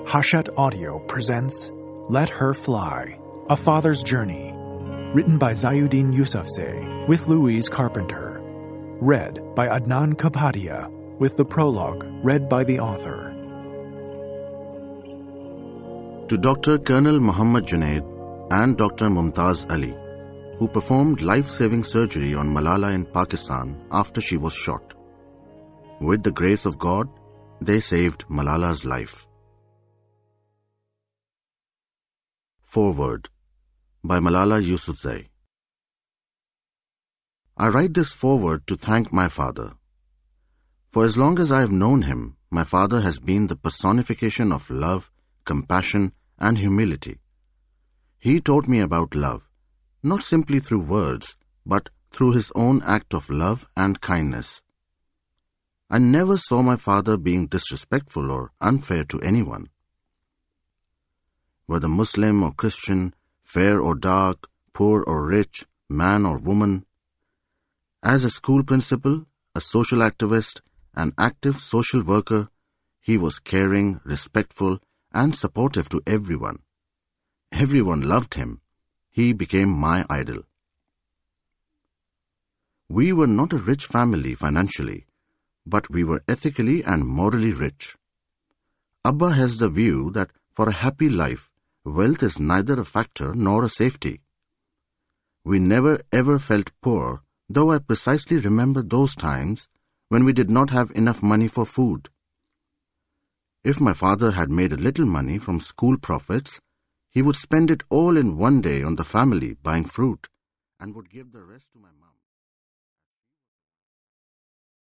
Hachette Audio presents Let Her Fly, A Father's Journey, written by Zayuddin Yousafzai with Louise Carpenter. Read by Adnan Kapadia, with the prologue read by the author. To Dr. Colonel Muhammad Junaid and Dr. Mumtaz Ali, who performed life-saving surgery on Malala in Pakistan after she was shot. With the grace of God, they saved Malala's life. Foreword by Malala Yousafzai. I write this foreword to thank my father. For as long as I have known him, my father has been the personification of love, compassion, and humility. He taught me about love, not simply through words, but through his own act of love and kindness. I never saw my father being disrespectful or unfair to anyone. Whether Muslim or Christian, fair or dark, poor or rich, man or woman. As a school principal, a social activist, an active social worker, he was caring, respectful, and supportive to everyone. Everyone loved him. He became my idol. We were not a rich family financially, but we were ethically and morally rich. Abba has the view that for a happy life, wealth is neither a factor nor a safety. We never ever felt poor, though I precisely remember those times when we did not have enough money for food. If my father had made a little money from school profits, he would spend it all in one day on the family buying fruit and would give the rest to my mom.